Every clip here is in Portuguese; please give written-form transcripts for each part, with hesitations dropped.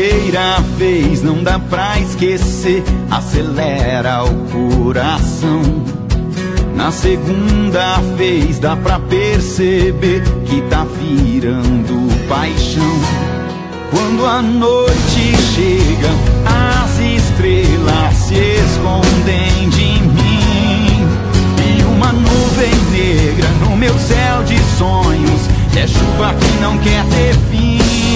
primeira vez não dá pra esquecer, acelera o coração. Na segunda vez dá pra perceber que tá virando paixão. Quando a noite chega, as estrelas se escondem de mim, e uma nuvem negra no meu céu de sonhos é chuva que não quer ter fim.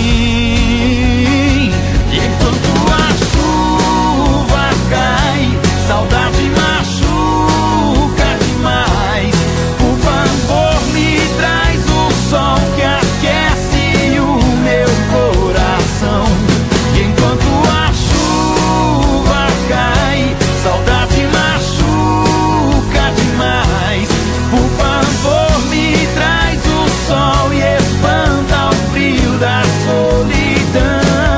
E enquanto a chuva cai, saudade machuca demais. Por favor, me traz o sol que aquece o meu coração. E enquanto a chuva cai, saudade machuca demais. Por favor, me traz o sol e espanta o frio da solidão.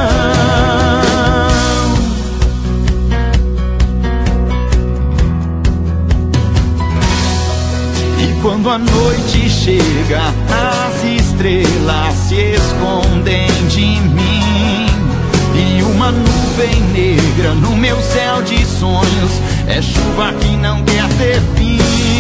Quando a noite chega, as estrelas se escondem de mim, e uma nuvem negra no meu céu de sonhos é chuva que não quer ter fim.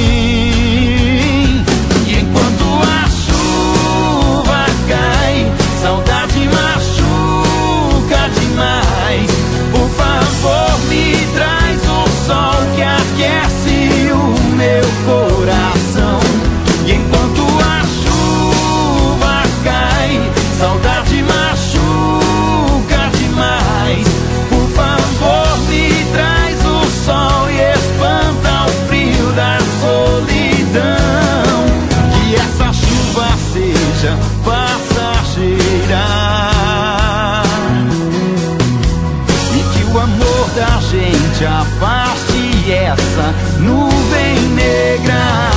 E enquanto a chuva cai, saudade machuca demais. Por favor, me traz o sol que aquece o meu coração. E enquanto a chuva cai, saudade machuca demais. Por favor, me traz o sol e espanta o frio da solidão. Que essa chuva seja passageira, e que o amor da gente afaste essa nuvem negra.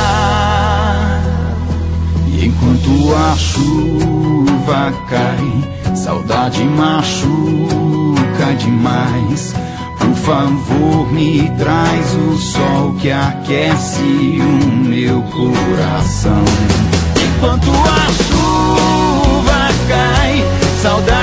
Enquanto a chuva cai, saudade machuca demais. Por favor, me traz o sol que aquece o meu coração. Enquanto a chuva cai, saudade